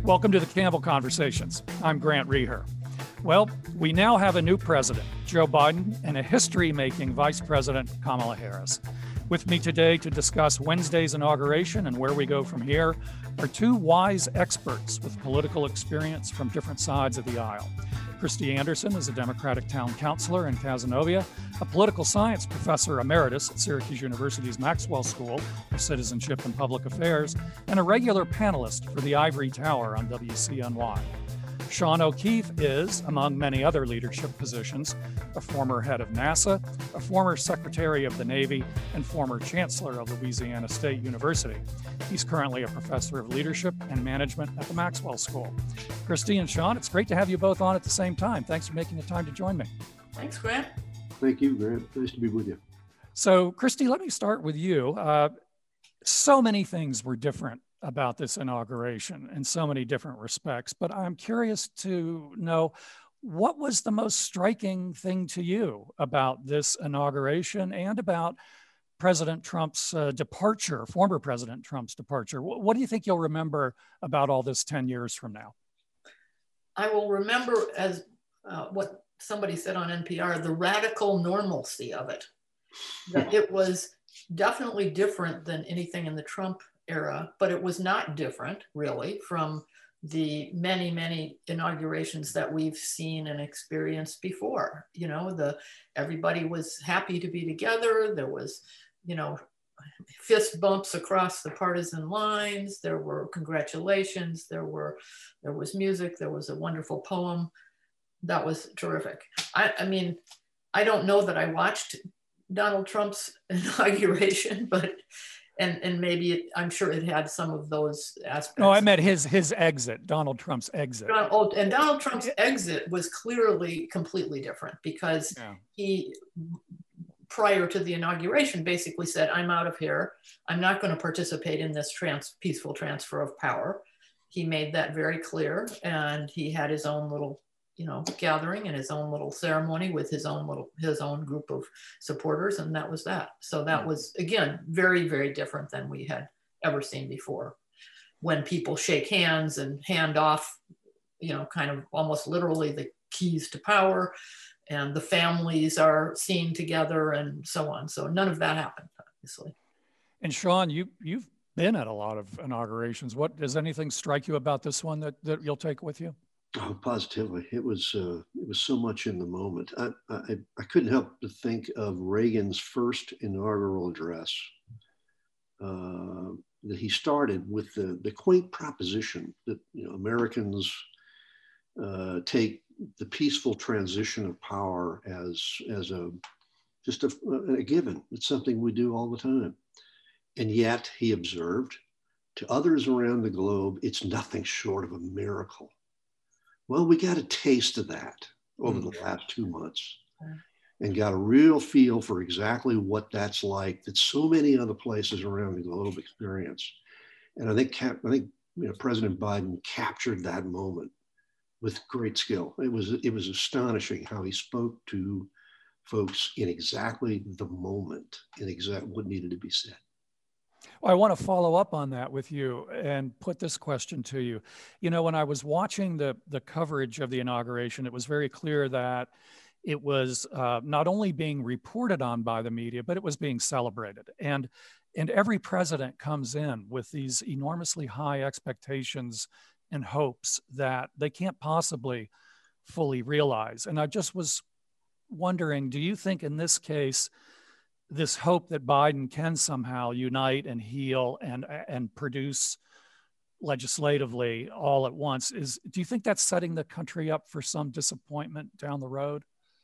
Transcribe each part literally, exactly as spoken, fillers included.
Welcome to the Campbell Conversations. I'm Grant Reher. Well, we now have a new president, Joe Biden, and a history-making Vice President, Kamala Harris. With me today to discuss Wednesday's inauguration and where we go from here are two wise experts with political experience from different sides of the aisle. Christy Anderson is a Democratic town councilor in Cazenovia, a political science professor emeritus at Syracuse University's Maxwell School of Citizenship and Public Affairs, and a regular panelist for the Ivory Tower on W C N Y. Sean O'Keefe is, among many other leadership positions, a former head of NASA, a former Secretary of the Navy, and former Chancellor of Louisiana State University. He's currently a professor of leadership and management at the Maxwell School. Christy and Sean, it's great to have you both on at the same time. Thanks for making the time to join me. Thanks, Grant. Thank you, Grant. Nice to be with you. So, Christy, let me start with you. Uh, so many things were different about this inauguration in so many different respects, but I'm curious to know, what was the most striking thing to you about this inauguration and about President Trump's uh, departure, former President Trump's departure? What, what do you think you'll remember about all this ten years from now? I will remember, as uh, what somebody said on N P R, the radical normalcy of it. That it was definitely different than anything in the Trump era, but it was not different really from the many, many inaugurations that we've seen and experienced before. You know, the everybody was happy to be together. There was, you know, fist bumps across the partisan lines. There were congratulations. There were, there was music. There was a wonderful poem. That was terrific. I, I mean, I don't know that I watched Donald Trump's inauguration, but And and maybe it, I'm sure it had some of those aspects. No, I meant his his exit, Donald Trump's exit. Oh, and Donald Trump's exit was clearly completely different because yeah. he, prior to the inauguration, basically said, "I'm out of here. I'm not going to participate in this trans peaceful transfer of power." He made that very clear, and he had his own little, you know, gathering and his own little ceremony with his own little, his own group of supporters. And that was that. So that was, again, very, very different than we had ever seen before, when people shake hands and hand off, you know, kind of almost literally the keys to power, and the families are seen together and so on. So none of that happened, obviously. And Sean, you, you've been at a lot of inaugurations. What, does anything strike you about this one that, that you'll take with you? Oh, positively. It was uh, it was so much in the moment. I, I I couldn't help but think of Reagan's first inaugural address uh, that he started with the, the quaint proposition that, you know, Americans uh, take the peaceful transition of power as as a just a, a given. It's something we do all the time. And yet, he observed, to others around the globe, it's nothing short of a miracle. Well, we got a taste of that over the last two months and got a real feel for exactly what that's like that so many other places around the globe experience. And I think, I think you know, President Biden captured that moment with great skill. It was, it was astonishing how he spoke to folks in exactly the moment and exactly what needed to be said. Well, I want to follow up on that with you and put this question to you. You know, when I was watching the, the coverage of the inauguration, it was very clear that it was uh, not only being reported on by the media, but it was being celebrated. And, and every president comes in with these enormously high expectations and hopes that they can't possibly fully realize. And I just was wondering, do you think in this case, this hope that Biden can somehow unite and heal and, and produce legislatively all at once, is, do you think that's setting the country up for some disappointment down the road?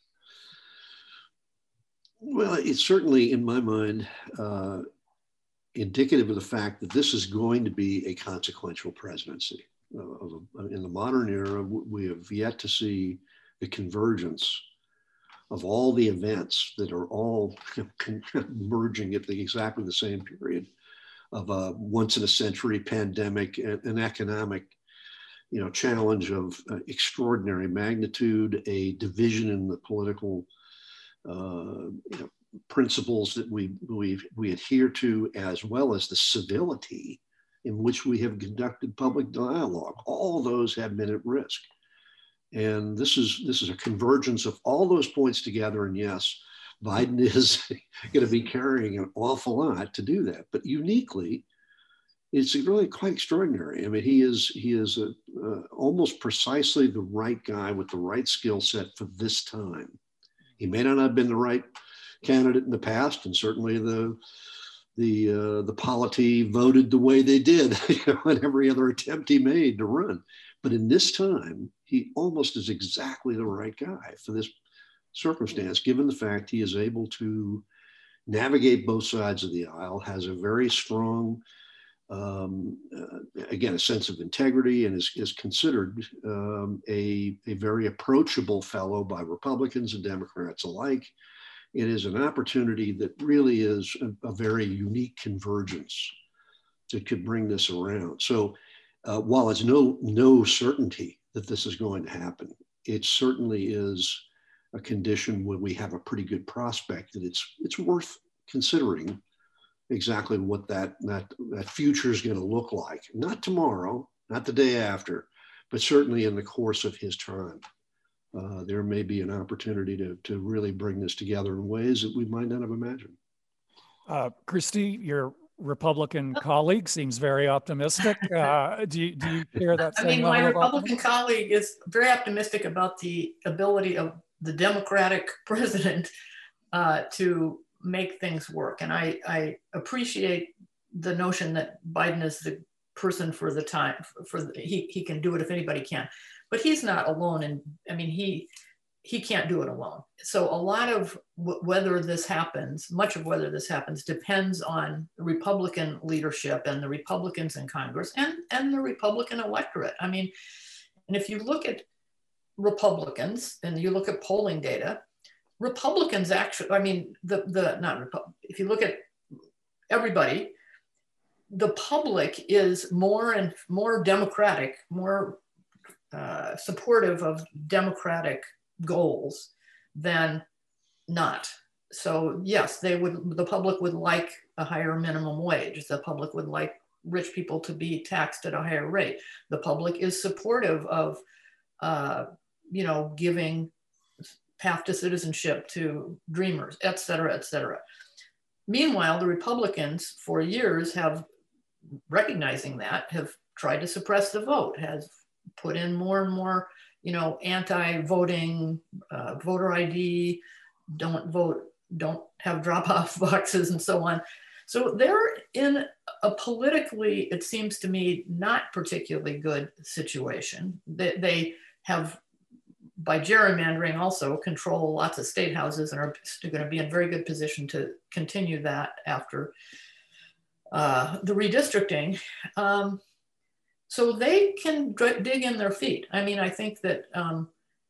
Well, it's certainly, in my mind, uh, indicative of the fact that this is going to be a consequential presidency. Uh, in the modern era, we have yet to see the convergence of all the events that are all merging at the exactly the same period of a once in a century pandemic, and an economic, you know, challenge of uh, extraordinary magnitude, a division in the political uh, you know, principles that we, we, we adhere to, as well as the civility in which we have conducted public dialogue. All those have been at risk. And this is, this is a convergence of all those points together. And yes, Biden is going to be carrying an awful lot to do that. But uniquely, it's really quite extraordinary. I mean, he is, he is a, uh, almost precisely the right guy with the right skill set for this time. He may not have been the right candidate in the past, and certainly the the uh, the polity voted the way they did, you know, in every other attempt he made to run. But in this time, he almost is exactly the right guy for this circumstance, given the fact he is able to navigate both sides of the aisle, has a very strong, um, uh, again, a sense of integrity, and is, is considered um, a, a very approachable fellow by Republicans and Democrats alike. It is an opportunity that really is a, a very unique convergence that could bring this around. So uh, while it's no, no certainty that this is going to happen, it certainly is a condition where we have a pretty good prospect that it's, it's worth considering exactly what that, that, that future is going to look like. Not tomorrow, not the day after, but certainly in the course of his time. Uh, there may be an opportunity to, to really bring this together in ways that we might not have imagined. Uh, Christy, your Republican colleague seems very optimistic. Uh, do you, do you share that same I mean, my level of Republican optimism? colleague is very optimistic about the ability of the Democratic president uh, to make things work. And I, I appreciate the notion that Biden is the person for the time, for the, he, he can do it if anybody can. But he's not alone, and I mean, he he can't do it alone. So a lot of w whether this happens, much of whether this happens, depends on the Republican leadership and the Republicans in Congress and, and the Republican electorate. I mean, and if you look at Republicans and you look at polling data, Republicans actually, I mean, the, the not Republic, if you look at everybody, the public is more and more Democratic, more Uh, supportive of Democratic goals than not. So yes, they would, the public would like a higher minimum wage. The public would like rich people to be taxed at a higher rate. The public is supportive of, uh, you know, giving path to citizenship to dreamers, et cetera, et cetera. Meanwhile, the Republicans for years have, recognizing that, have tried to suppress the vote, has put in more and more, you know, anti-voting, uh, voter I D, don't vote, don't have drop-off boxes and so on. So they're in a politically, it seems to me, not particularly good situation. They, they have, by gerrymandering, also control lots of state houses and are going to be in very good position to continue that after uh, the redistricting. Um, So they can dig in their feet. I mean, I think that um,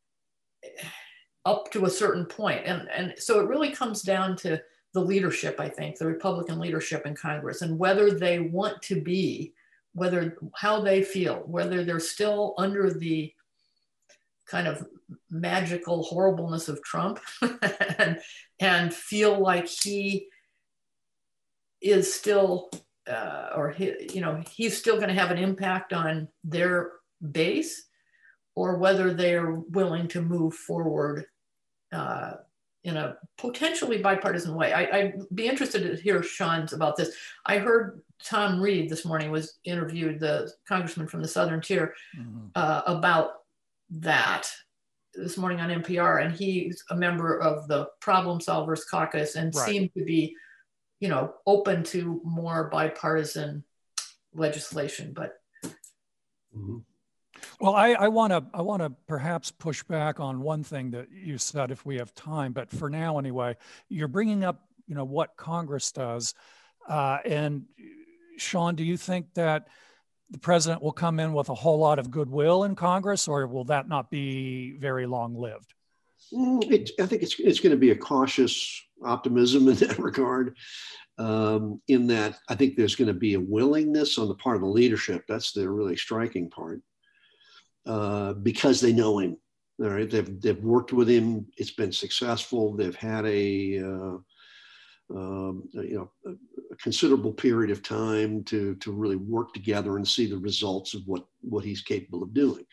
up to a certain point. And, and so it really comes down to the leadership, I think, the Republican leadership in Congress, and whether they want to be, whether, how they feel, whether they're still under the kind of magical horribleness of Trump and, and feel like he is still, Uh, or he, you know, he's still going to have an impact on their base, or whether they're willing to move forward uh, in a potentially bipartisan way. I, I'd be interested to hear Sean's about this. I heard Tom Reed this morning was interviewed, the congressman from the Southern Tier, mm-hmm. uh, about that this morning on N P R, and he's a member of the Problem Solvers Caucus and right. seemed to be, you know, open to more bipartisan legislation, but. Mm-hmm. Well, I, I want to I want to perhaps push back on one thing that you said, if we have time, but for now anyway, you're bringing up, you know, what Congress does, uh, and Sean, do you think that the president will come in with a whole lot of goodwill in Congress, or will that not be very long-lived? It, I think it's it's going to be a cautious optimism in that regard, um, in that I think there's going to be a willingness on the part of the leadership. That's the really striking part, uh, because they know him. All right, they've they've worked with him. It's been successful. They've had a uh, um, you know a, a considerable period of time to, to really work together and see the results of what, what he's capable of doing.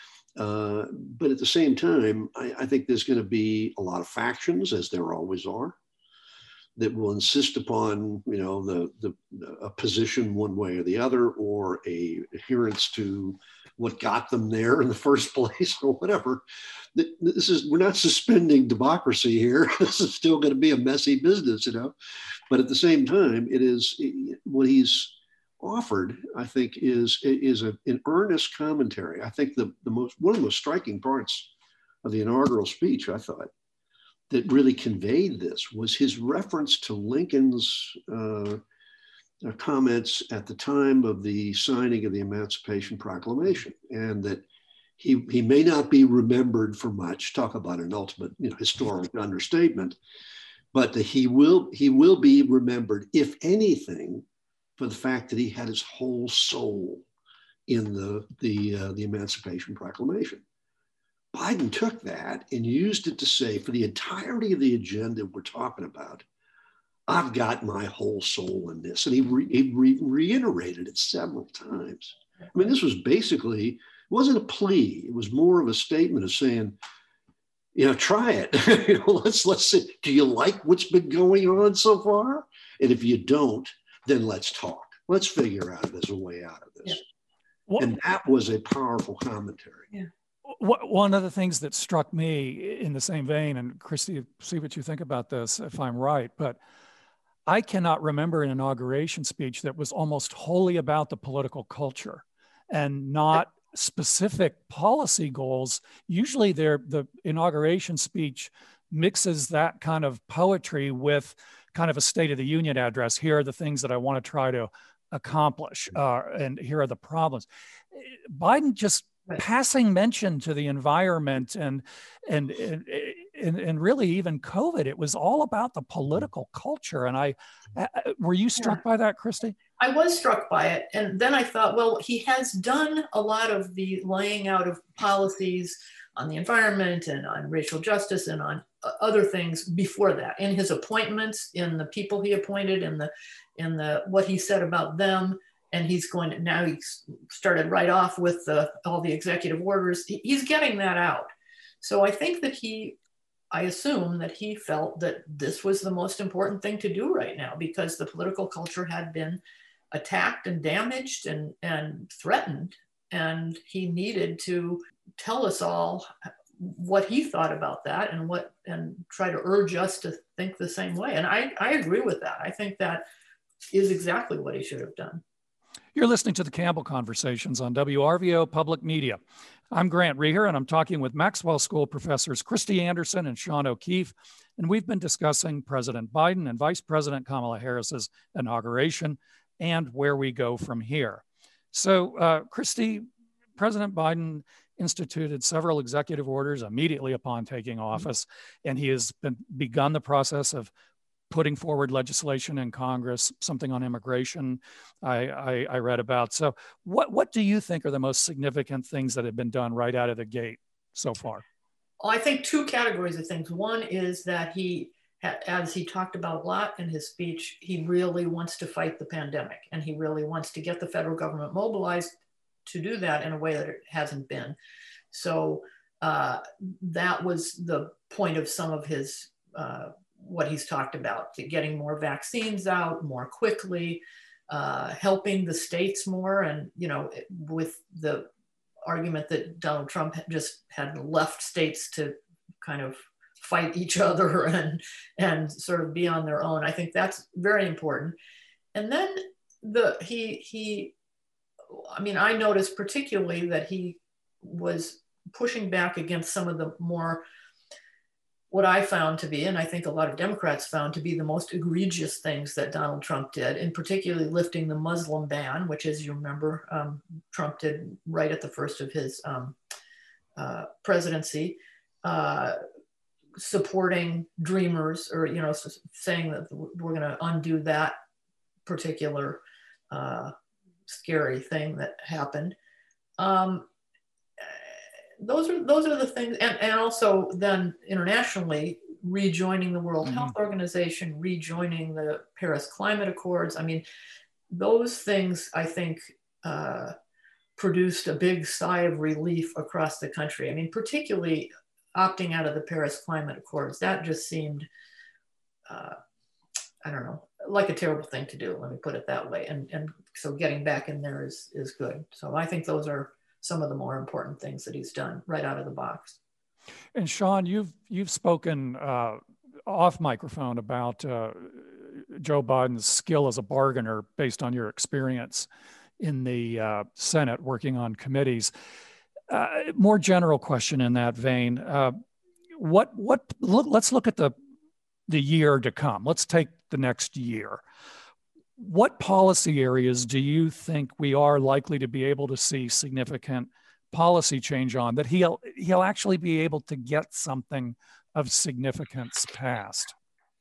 Uh, but at the same time, I, I think there's going to be a lot of factions, as there always are, that will insist upon, you know, the, the a position one way or the other, or a adherence to what got them there in the first place, or whatever. This is, we're not suspending democracy here. This is still going to be a messy business, you know. But at the same time, it is what he's offered, I think, is is a, an earnest commentary. I think the, the most one of the most striking parts of the inaugural speech, I thought, that really conveyed this was his reference to Lincoln's uh, comments at the time of the signing of the Emancipation Proclamation, and that he, he may not be remembered for much, talk about an ultimate, you know, historic understatement, but that he will, he will be remembered, if anything, for the fact that he had his whole soul in the, the, uh, the Emancipation Proclamation. Biden took that and used it to say, for the entirety of the agenda we're talking about, I've got my whole soul in this. And he, re, he re, reiterated it several times. I mean, this was basically, it wasn't a plea. It was more of a statement of saying, you know, try it. you know, let's, let's see, do you like what's been going on so far? And if you don't, then let's talk. Let's figure out if there's a way out of this. Yeah. Well, and that was a powerful commentary. Yeah. One of the things that struck me in the same vein, and Christy, see what you think about this, if I'm right, but I cannot remember an inauguration speech that was almost wholly about the political culture and not specific policy goals. Usually the inauguration speech mixes that kind of poetry with kind of a State of the Union address. Here are the things that I want to try to accomplish, uh, and here are the problems. Biden just Right. passing mention to the environment and, and and and and really even COVID. It was all about the political culture. And I, I were you struck yeah. by that, Christy? I was struck by it, and then I thought, well, he has done a lot of the laying out of policies on the environment and on racial justice and on other things before that, in his appointments, in the people he appointed, in the in the what he said about them. And he's going to, now he's started right off with the, all the executive orders. He's getting that out. So I think that he, I assume that he felt that this was the most important thing to do right now, because the political culture had been attacked and damaged and, and threatened. And he needed to tell us all what he thought about that and what, and try to urge us to think the same way. And I, I agree with that. I think that is exactly what he should have done. You're listening to the Campbell Conversations on W R V O Public Media. I'm Grant Reher, and I'm talking with Maxwell School professors Christy Anderson and Sean O'Keefe, and we've been discussing President Biden and Vice President Kamala Harris's inauguration and where we go from here. So, uh, Christy, President Biden instituted several executive orders immediately upon taking office, and he has been, begun the process of putting forward legislation in Congress, something on immigration I, I, I read about. So what, what do you think are the most significant things that have been done right out of the gate so far? Well, I think two categories of things. One is that he, as he talked about a lot in his speech, he really wants to fight the pandemic, and he really wants to get the federal government mobilized to do that in a way that it hasn't been. So uh, that was the point of some of his uh, what he's talked about, to getting more vaccines out more quickly, uh, helping the states more. And, you know, with the argument that Donald Trump just had left states to kind of fight each other and, and sort of be on their own. I think that's very important. And then the, he, he, I mean, I noticed particularly that he was pushing back against some of the more, what I found to be, and I think a lot of Democrats found to be, the most egregious things that Donald Trump did, and particularly lifting the Muslim ban, which, as you remember, um, Trump did right at the first of his um, uh, presidency, uh, supporting Dreamers, or, you know, saying that we're going to undo that particular uh, scary thing that happened. Um, Those are those are the things, and, and also then internationally rejoining the World Mm-hmm. Health Organization, rejoining the Paris Climate Accords. I mean, those things, I think, uh, produced a big sigh of relief across the country. I mean, particularly opting out of the Paris Climate Accords. That just seemed, uh, I don't know, like a terrible thing to do, let me put it that way. And, and so getting back in there is, is good. So I think those are some of the more important things that he's done right out of the box. And Sean, you've you've spoken uh, off microphone about uh, Joe Biden's skill as a bargainer based on your experience in the uh, Senate working on committees. Uh, more general question in that vein: uh, what what look, let's look at the the year to come. Let's take the next year. What policy areas do you think we are likely to be able to see significant policy change on, that he'll he'll actually be able to get something of significance passed?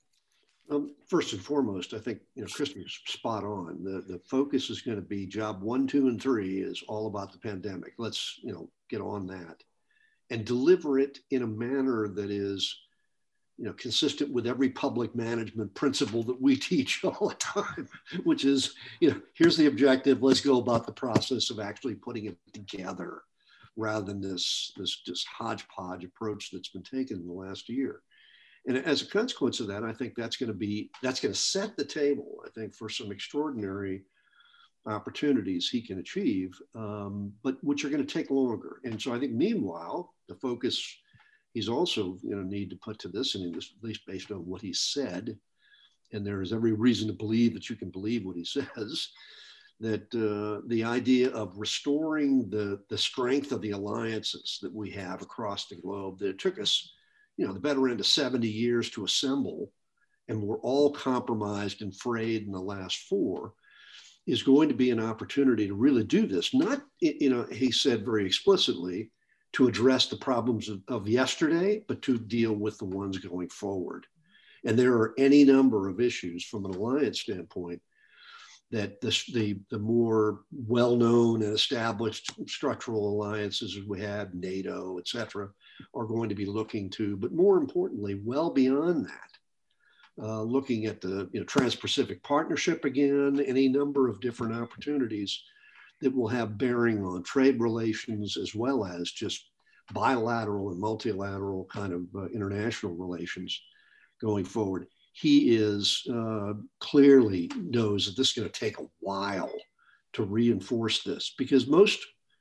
Um, first and foremost, I think, you know, Christie's spot on. The the focus is going to be job one, two, and three is all about the pandemic. Let's, you know, get on that and deliver it in a manner that is, you know, consistent with every public management principle that we teach all the time, which is, you know, here's the objective. Let's go about the process of actually putting it together, rather than this this just hodgepodge approach that's been taken in the last year. And as a consequence of that, I think that's going to be, that's going to set the table, I think, for some extraordinary opportunities he can achieve, um, but which are going to take longer. And so I think meanwhile, the focus he's also going to need to put to this, and at least based on what he said, and there is every reason to believe that you can believe what he says, that uh, the idea of restoring the, the strength of the alliances that we have across the globe, that it took us, you know, the better end of seventy years to assemble, and we're all compromised and frayed in the last four, is going to be an opportunity to really do this. Not, you know, he said very explicitly, to address the problems of, of yesterday, but to deal with the ones going forward. And there are any number of issues from an alliance standpoint that this, the, the more well-known and established structural alliances as we have, NATO, et cetera, are going to be looking to, but more importantly, well beyond that, uh, looking at the, you know, Trans-Pacific Partnership again, any number of different opportunities that will have bearing on trade relations, as well as just bilateral and multilateral kind of uh, international relations going forward. He is uh, clearly knows that this is going to take a while to reinforce this, because most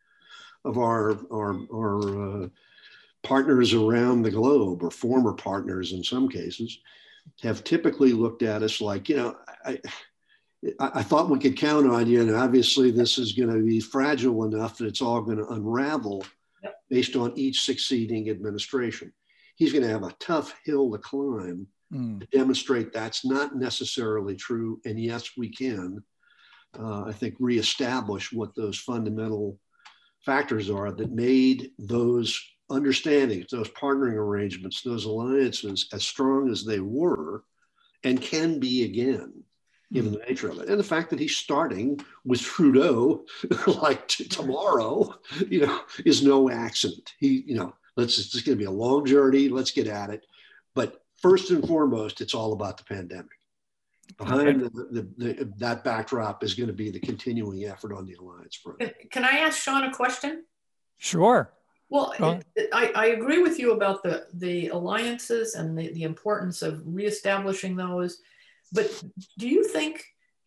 of our, our, our uh, partners around the globe, or former partners in some cases, have typically looked at us like, you know, I, I thought we could count on you, and obviously this is going to be fragile enough that it's all going to unravel yep. based on each succeeding administration. He's going to have a tough hill to climb mm. to demonstrate that's not necessarily true. And yes, we can, uh, I think, reestablish what those fundamental factors are that made those understandings, those partnering arrangements, those alliances as strong as they were and can be again, given the nature of it. And the fact that he's starting with Trudeau like t- tomorrow, you know, is no accident. He, you know, let's, it's going to be a long journey. Let's get at it. But first and foremost, it's all about the pandemic. Behind the, the, the, that backdrop is going to be the continuing effort on the alliance front. Can, can I ask Sean a question? Sure. Well, it, it, I, I agree with you about the, the alliances and the, the importance of reestablishing those. But do you think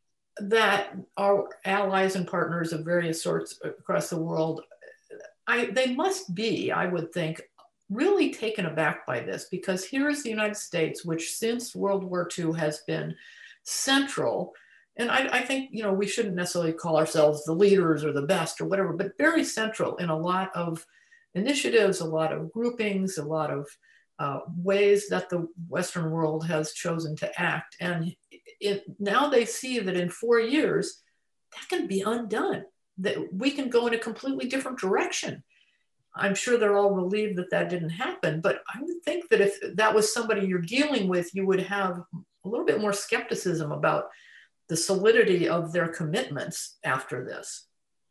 that our allies and partners of various sorts across the world, I, they must be, I would think, really taken aback by this? Because here's the United States, which since World War Two has been central. And I, I think, you know, we shouldn't necessarily call ourselves the leaders or the best or whatever, but very central in a lot of initiatives, a lot of groupings, a lot of uh, ways that the Western world has chosen to act. And it, now they see that in four years, that can be undone, that we can go in a completely different direction. I'm sure they're all relieved that that didn't happen, but I would think that if that was somebody you're dealing with, you would have a little bit more skepticism about the solidity of their commitments after this.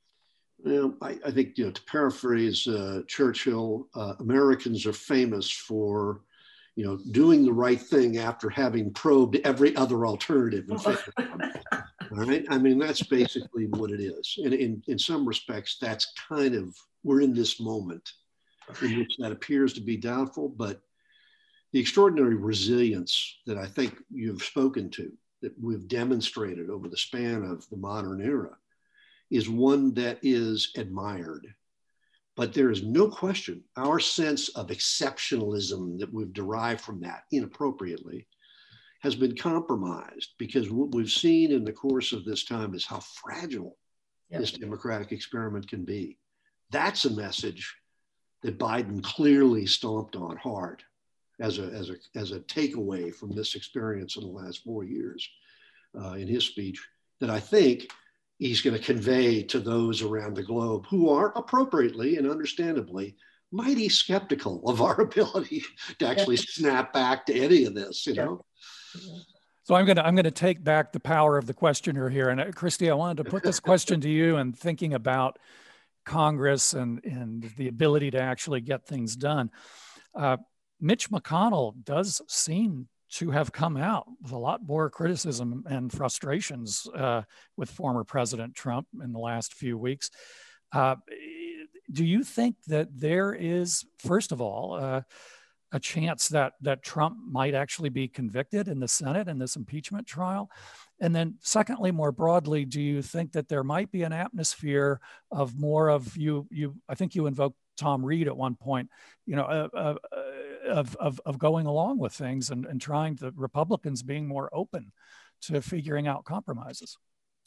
Well, I, I think, you know, to paraphrase uh, Churchill, uh, Americans are famous for you know, doing the right thing after having probed every other alternative. In favor. All right. I mean, that's basically what it is. And in, in some respects, that's kind of, we're in this moment in which that appears to be doubtful, but the extraordinary resilience that I think you've spoken to, that we've demonstrated over the span of the modern era, is one that is admired. But there is no question our sense of exceptionalism that we've derived from that inappropriately has been compromised, because what we've seen in the course of this time is how fragile yep. this democratic experiment can be. That's a message that Biden clearly stomped on hard as a, as a, as a takeaway from this experience in the last four years uh, in his speech, that I think he's going to convey to those around the globe who are appropriately and understandably mighty skeptical of our ability to actually yeah. snap back to any of this, you know? Yeah. So I'm going to I'm going to take back the power of the questioner here. And uh, Christy, I wanted to put this question to you, and thinking about Congress and, and the ability to actually get things done. Uh, Mitch McConnell does seem to have come out with a lot more criticism and frustrations uh, with former President Trump in the last few weeks. Uh, do you think that there is, first of all, uh, a chance that that Trump might actually be convicted in the Senate in this impeachment trial? And then secondly, more broadly, do you think that there might be an atmosphere of more of you, you I think you invoked Tom Reed at one point, you know, uh, uh, of, of, of going along with things and, and trying to, Republicans being more open to figuring out compromises?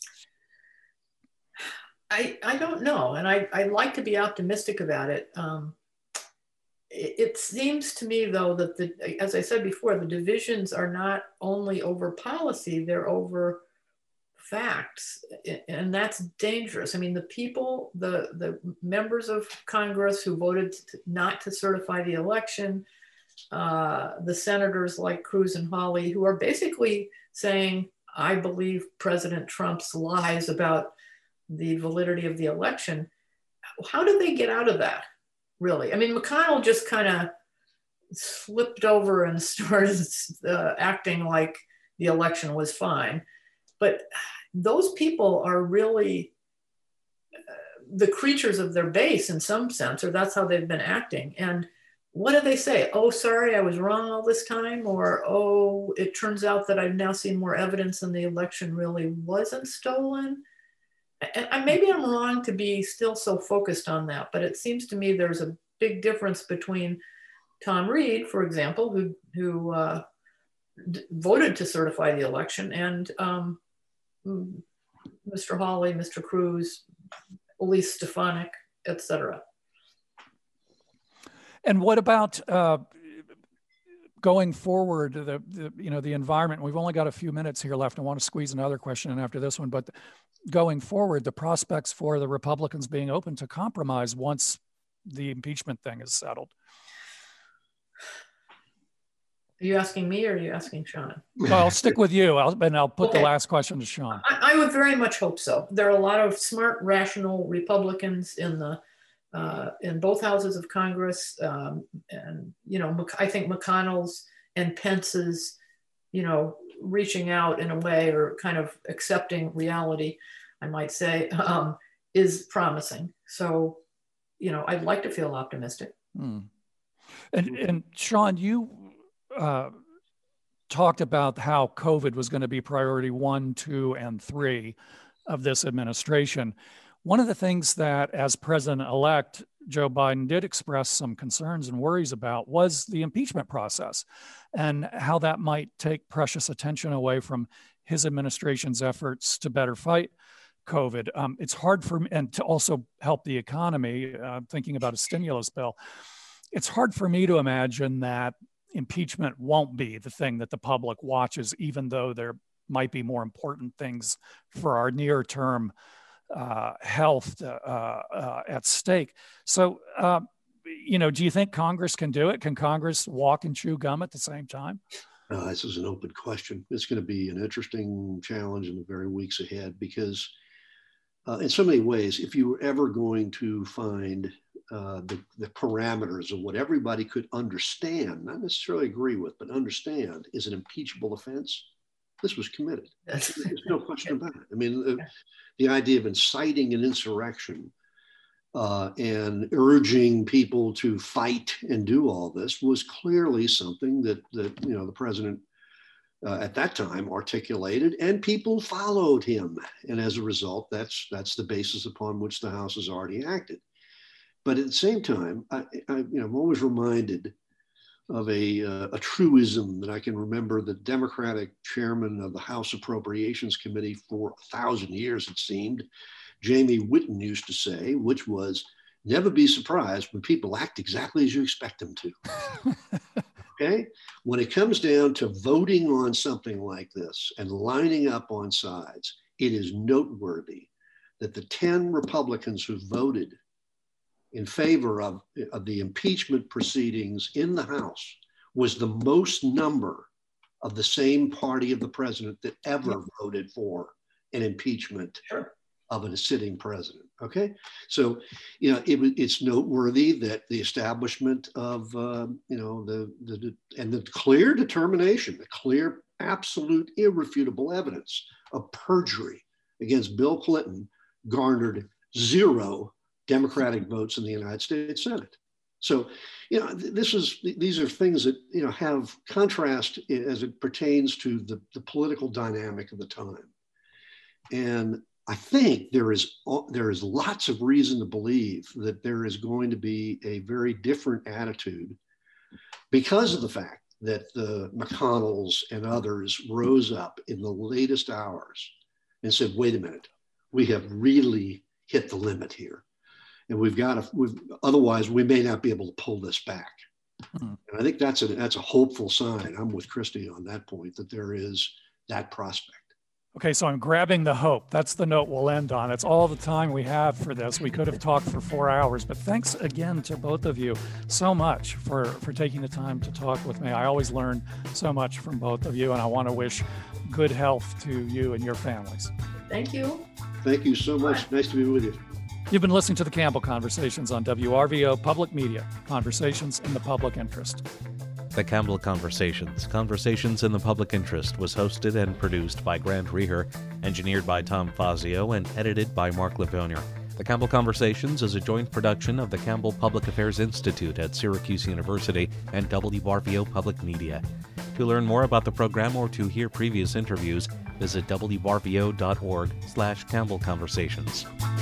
I, I don't know. And I, I like to be optimistic about it. Um, it. It seems to me, though, that the, as I said before, the divisions are not only over policy, they're over facts. And that's dangerous. I mean, the people, the, the members of Congress who voted to, not to certify the election, uh, the senators like Cruz and Hawley, who are basically saying, I believe President Trump's lies about the validity of the election. How did they get out of that, really? I mean, McConnell just kind of slipped over and started uh, acting like the election was fine. But those people are really uh, the creatures of their base in some sense, or that's how they've been acting. And what do they say? Oh, sorry, I was wrong all this time. Or, oh, it turns out that I've now seen more evidence and the election really wasn't stolen. And maybe I'm wrong to be still so focused on that, but it seems to me there's a big difference between Tom Reed, for example, who, who uh, d- voted to certify the election, and um, Mister Hawley, Mister Cruz, Elise Stefanik, et cetera. And what about uh, going forward, the, the, you know, the environment? We've only got a few minutes here left. I want to squeeze another question in after this one, but going forward, the prospects for the Republicans being open to compromise once the impeachment thing is settled. Are you asking me or are you asking Sean? Well, I'll stick with you, I'll, and I'll put okay. the last question to Sean. I, I would very much hope so. There are a lot of smart, rational Republicans in the uh, in both houses of Congress, um, and you know, I think McConnell's and Pence's, you know, reaching out in a way, or kind of accepting reality, I might say, um, is promising. So, you know, I'd like to feel optimistic. Hmm. And, and Sean, you uh, talked about how COVID was going to be priority one, two, and three of this administration. One of the things that, as president-elect, Joe Biden did express some concerns and worries about was the impeachment process and how that might take precious attention away from his administration's efforts to better fight COVID. Um, it's hard for me, and to also help the economy, uh, thinking about a stimulus bill, it's hard for me to imagine that impeachment won't be the thing that the public watches, even though there might be more important things for our near-term uh, health uh, uh, at stake. So, uh, you know, do you think Congress can do it? Can Congress walk and chew gum at the same time? Uh, this is an open question. It's going to be an interesting challenge in the very weeks ahead, because uh, in so many ways, if you were ever going to find uh, the, the parameters of what everybody could understand, not necessarily agree with, but understand is an impeachable offense, this was committed. Yes. There's no question about it. I mean, the, the idea of inciting an insurrection uh, and urging people to fight and do all this was clearly something that, that you know, the president uh, at that time articulated, and people followed him. And as a result, that's, that's the basis upon which the House has already acted. But at the same time, I, I, you know, I'm always reminded of a, uh, a truism that I can remember the Democratic chairman of the House Appropriations Committee for a thousand years, it seemed, Jamie Whitten used to say, which was, never be surprised when people act exactly as you expect them to. Okay? When it comes down to voting on something like this and lining up on sides, it is noteworthy that the ten Republicans who voted in favor of, of the impeachment proceedings in the House was the most number of the same party of the president that ever yeah. voted for an impeachment sure. of a sitting president. Okay, so you know it, it's noteworthy that the establishment of uh, you know the the and the clear determination, the clear, absolute, irrefutable evidence of perjury against Bill Clinton garnered zero Democratic votes in the United States Senate. So, you know, this is these are things that you know have contrast as it pertains to the, the political dynamic of the time. And I think there is there is lots of reason to believe that there is going to be a very different attitude because of the fact that the McConnells and others rose up in the latest hours and said, wait a minute, we have really hit the limit here. And we've got to, we've, otherwise we may not be able to pull this back. Mm-hmm. And I think that's a, that's a hopeful sign. I'm with Christy on that point, that there is that prospect. Okay, so I'm grabbing the hope. That's the note we'll end on. It's all the time we have for this. We could have talked for four hours, but thanks again to both of you so much for, for taking the time to talk with me. I always learn so much from both of you, and I want to wish good health to you and your families. Thank you. Thank you so much. Nice to be with you. You've been listening to the Campbell Conversations on W R V O Public Media, conversations in the public interest. The Campbell Conversations, Conversations in the Public Interest, was hosted and produced by Grant Reher, engineered by Tom Fazio, and edited by Mark Levonier. The Campbell Conversations is a joint production of the Campbell Public Affairs Institute at Syracuse University and W R V O Public Media. To learn more about the program or to hear previous interviews, visit W R V O dot org slash Campbell Conversations.